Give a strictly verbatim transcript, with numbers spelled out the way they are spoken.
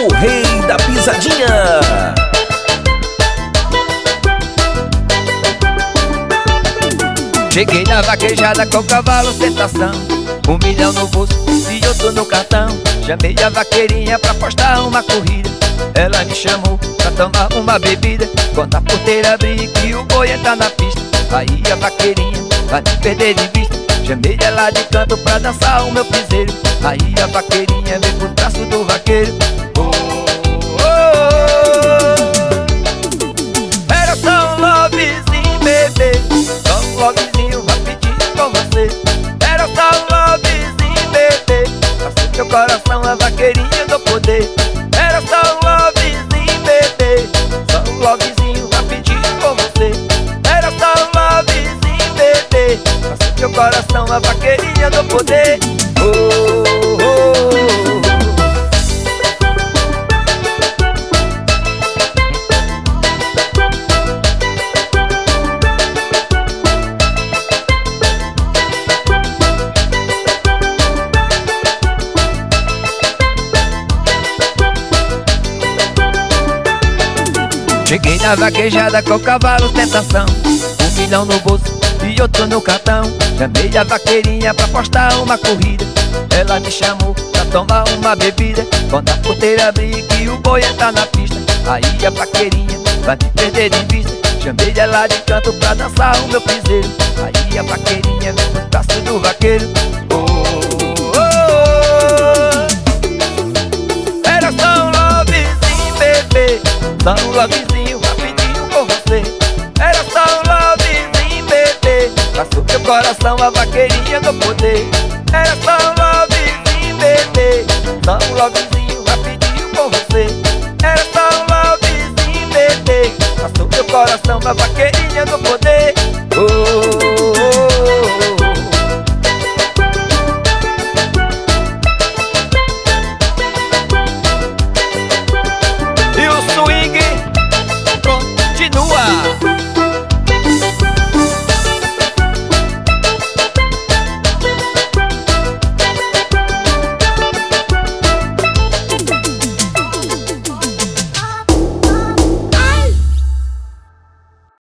o rei da pisadinha. Cheguei na vaquejada com o cavalo tentação, um milhão no bolso e outro no cartão. Chamei a vaqueirinha pra postar uma corrida. Ela me chamou pra tomar uma bebida. Quando a porteira abrir que o boi entra na pista, aí a vaqueirinha vai me perder de vista. Chamei ela de canto pra dançar o meu piseiro. Aí a vaqueirinha veio pro traço do vaqueiro. Oh, oh, oh. Era só um lovezinho, bebê, só um lovezinho rapidinho com você. Era só um lovezinho, bebê, passou teu coração a vaqueirinha do poder. Era só um lovezinho, bebê, só um lovezinho rapidinho com você. Era só um lovezinho, bebê, passou teu coração a vaqueirinha do poder. Oh, oh, oh. Cheguei na vaquejada com o cavalo tentação, um milhão no bolso e outro no cartão. Chamei a vaqueirinha pra postar uma corrida. Ela me chamou pra tomar uma bebida. Quando a porteira abrir que o boi entra na pista, aí a vaqueirinha vai me perder de vista. Chamei ela de canto pra dançar o meu piseiro. Aí a vaqueirinha vem pro braço do vaqueiro. Oh, oh, oh. Era só um lovezinho, bebê, só um lovezinho rapidinho com você. Era só um lovezinho, bebê, passou teu coração a vaqueirinha do poder. Era só um lovezinho,